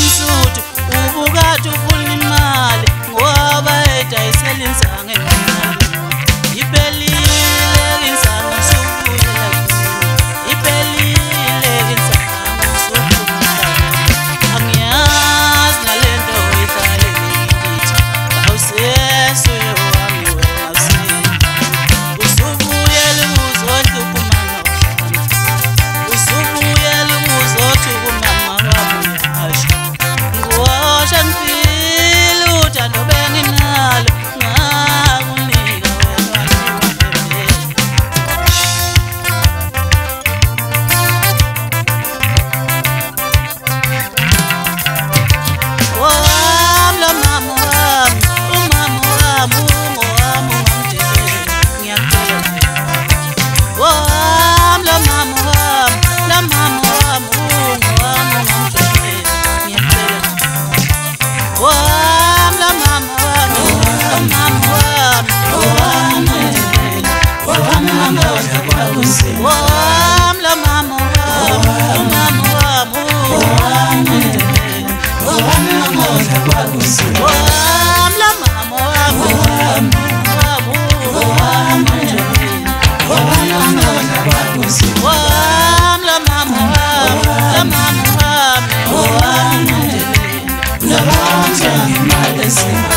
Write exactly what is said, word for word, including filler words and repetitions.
msuthi ubukade ufuna imali ngoba edayisela insange imali iphelile insange usubuyela iphelile insange usubuyela angiyazi nalento ihlale ngithi awuseso yewami wena usubuyela uzohlupha usubuyela uzohlupha Wamla mama mama wamu wamla moja kwa kusi wamla mama wamu wamu wamla moja kwa kusi wamla mama mama wamu wamu wamla moja kwa kusi